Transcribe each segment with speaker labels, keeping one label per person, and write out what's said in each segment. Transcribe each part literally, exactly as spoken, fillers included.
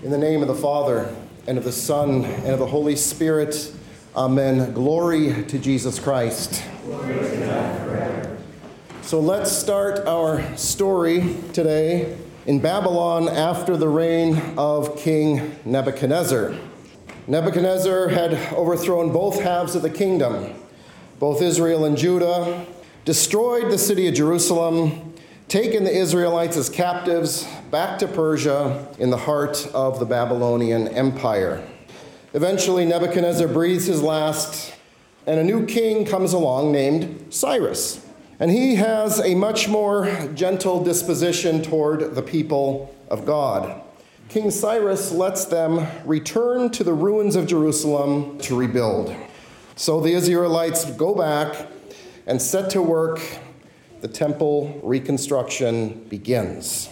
Speaker 1: In the name of the Father, and of the Son, and of the Holy Spirit, amen. Glory to Jesus Christ. Glory to God forever. So let's start our story today in Babylon after the reign of King Nebuchadnezzar. Nebuchadnezzar had overthrown both halves of the kingdom, both Israel and Judah, destroyed the city of Jerusalem, taken the Israelites as captives back to Persia in the heart of the Babylonian Empire. Eventually, Nebuchadnezzar breathes his last, and a new king comes along named Cyrus. And he has a much more gentle disposition toward the people of God. King Cyrus lets them return to the ruins of Jerusalem to rebuild. So the Israelites go back and set to work. The temple reconstruction begins.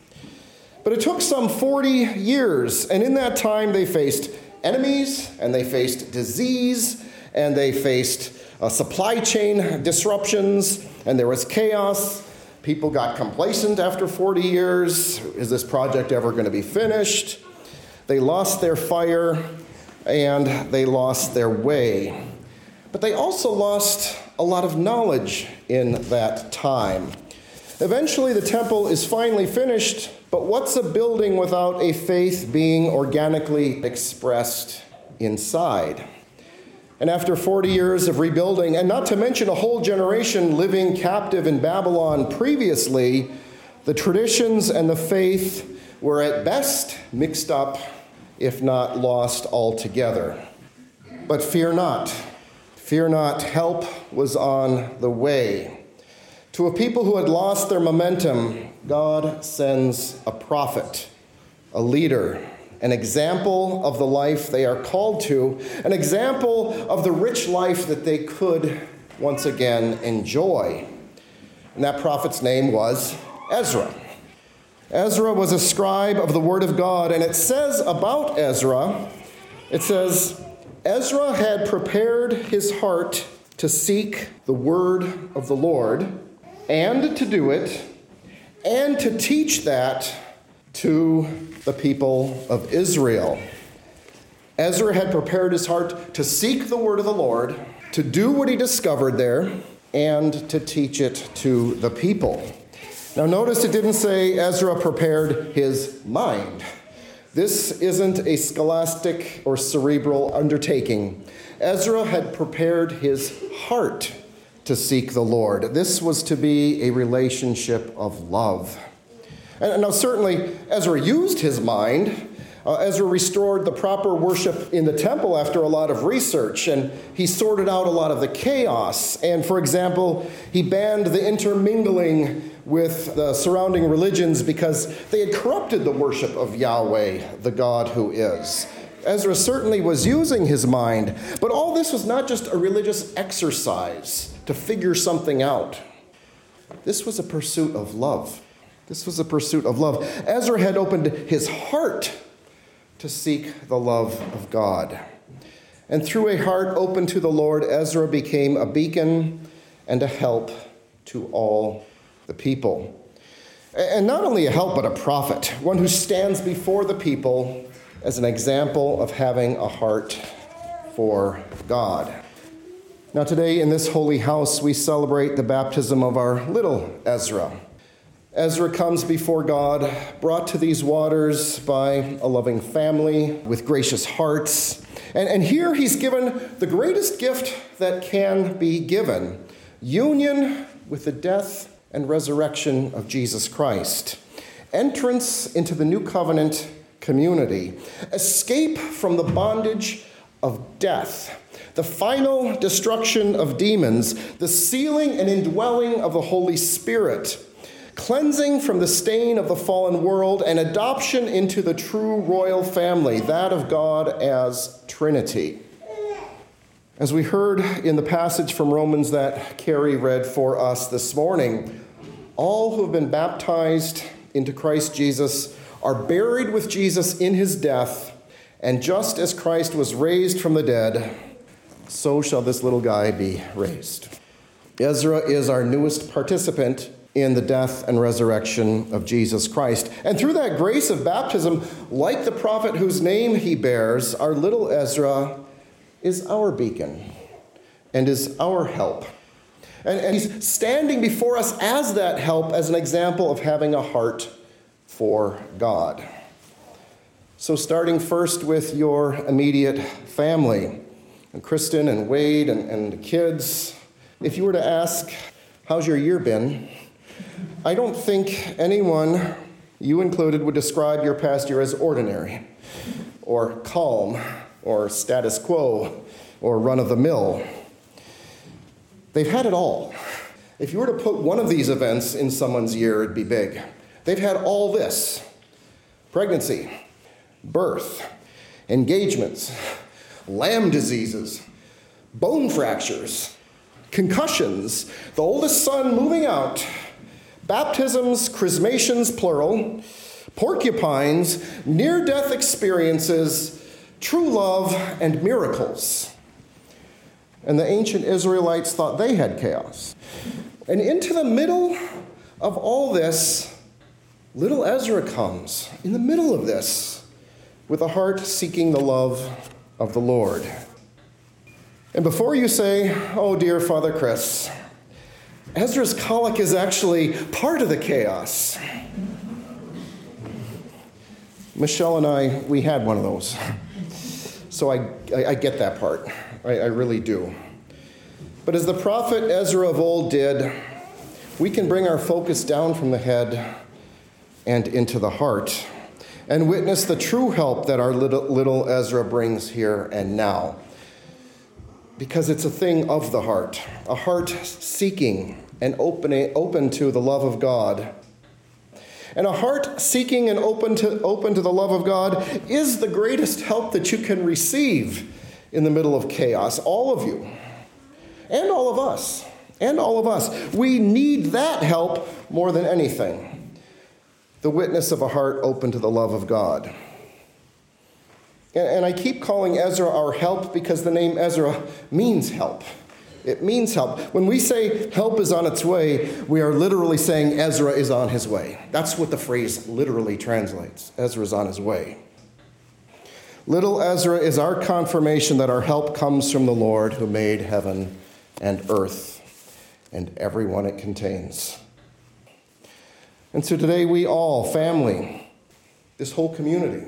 Speaker 1: But it took some forty years, and in that time they faced enemies, and they faced disease, and they faced uh, supply chain disruptions, and there was chaos. People got complacent after forty years. Is this project ever going to be finished? They lost their fire, and they lost their way. But they also lost a lot of knowledge in that time. Eventually, the temple is finally finished, but what's a building without a faith being organically expressed inside? And after forty years of rebuilding, and not to mention a whole generation living captive in Babylon previously, the traditions and the faith were at best mixed up, if not lost altogether. But fear not. Fear not, help was on the way. To a people who had lost their momentum, God sends a prophet, a leader, an example of the life they are called to, an example of the rich life that they could once again enjoy. And that prophet's name was Ezra. Ezra was a scribe of the Word of God, and it says about Ezra, it says, Ezra had prepared his heart to seek the word of the Lord and to do it and to teach that to the people of Israel. Ezra had prepared his heart to seek the word of the Lord, to do what he discovered there, and to teach it to the people. Now notice it didn't say Ezra prepared his mind. This isn't a scholastic or cerebral undertaking. Ezra had prepared his heart to seek the Lord. This was to be a relationship of love. And now certainly Ezra used his mind. Uh, Ezra restored the proper worship in the temple after a lot of research, and he sorted out a lot of the chaos. And for example, he banned the intermingling with the surrounding religions because they had corrupted the worship of Yahweh, the God who is. Ezra certainly was using his mind, but all this was not just a religious exercise to figure something out. This was a pursuit of love. This was a pursuit of love. Ezra had opened his heart to seek the love of God. And through a heart open to the Lord, Ezra became a beacon and a help to all the people. And not only a help, but a prophet, one who stands before the people as an example of having a heart for God. Now today in this holy house, we celebrate the baptism of our little Ezra. Ezra comes before God, brought to these waters by a loving family with gracious hearts. And, and here he's given the greatest gift that can be given, union with the death and resurrection of Jesus Christ, entrance into the new covenant community, escape from the bondage of death, the final destruction of demons, the sealing and indwelling of the Holy Spirit, cleansing from the stain of the fallen world, and adoption into the true royal family, that of God as Trinity. As we heard in the passage from Romans that Carrie read for us this morning, all who have been baptized into Christ Jesus are buried with Jesus in his death, and just as Christ was raised from the dead, so shall this little guy be raised. Ezra is our newest participant in the death and resurrection of Jesus Christ. And through that grace of baptism, like the prophet whose name he bears, our little Ezra is our beacon and is our help. And, and he's standing before us as that help, as an example of having a heart for God. So starting first with your immediate family, and Kristen and Wade and, and the kids, if you were to ask, how's your year been? I don't think anyone, you included, would describe your past year as ordinary, or calm, or status quo, or run-of-the-mill. They've had it all. If you were to put one of these events in someone's year, it'd be big. They've had all this: pregnancy, birth, engagements, Lyme diseases, bone fractures, concussions, the oldest son moving out, baptisms, chrismations, plural, porcupines, near-death experiences, true love, and miracles. And the ancient Israelites thought they had chaos. And into the middle of all this, little Ezra comes, in the middle of this, with a heart seeking the love of the Lord. And before you say, oh dear Father Chris, Ezra's colic is actually part of the chaos. Michelle and I, we had one of those. So I, I, I get that part. I, I really do. But as the prophet Ezra of old did, we can bring our focus down from the head and into the heart and witness the true help that our little, little Ezra brings here and now. Because it's a thing of the heart, a heart seeking and opening, open to the love of God. And a heart seeking and open to, open to the love of God is the greatest help that you can receive in the middle of chaos. All of you, and all of us, and all of us. We need that help more than anything. The witness of a heart open to the love of God. And, and I keep calling Ezra our help because the name Ezra means help. It means help. When we say help is on its way, we are literally saying Ezra is on his way. That's what the phrase literally translates. Ezra's on his way. Little Ezra is our confirmation that our help comes from the Lord who made heaven and earth and everyone it contains. And so today we all, family, this whole community,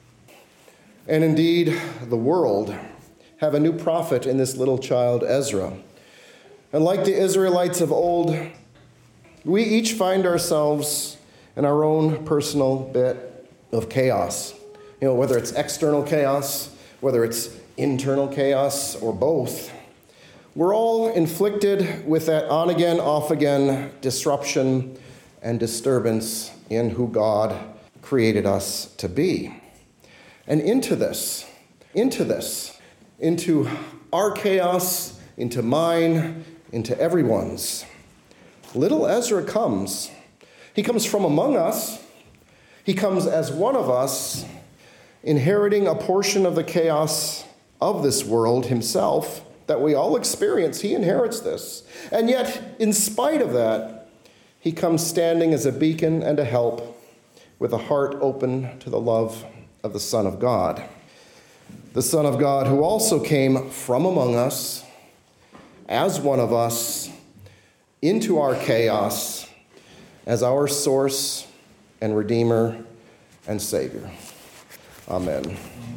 Speaker 1: and indeed the world, have a new prophet in this little child, Ezra. And like the Israelites of old, we each find ourselves in our own personal bit of chaos. You know, whether it's external chaos, whether it's internal chaos, or both. We're all inflicted with that on-again, off-again disruption and disturbance in who God created us to be. And into this, into this, into our chaos, into mine, into everyone's, little Ezra comes. He comes from among us. He comes as one of us, inheriting a portion of the chaos of this world himself that we all experience. He inherits this. And yet, in spite of that, he comes standing as a beacon and a help with a heart open to the love of the Son of God. The Son of God who also came from among us, as one of us, into our chaos, as our source and Redeemer and Savior. Amen.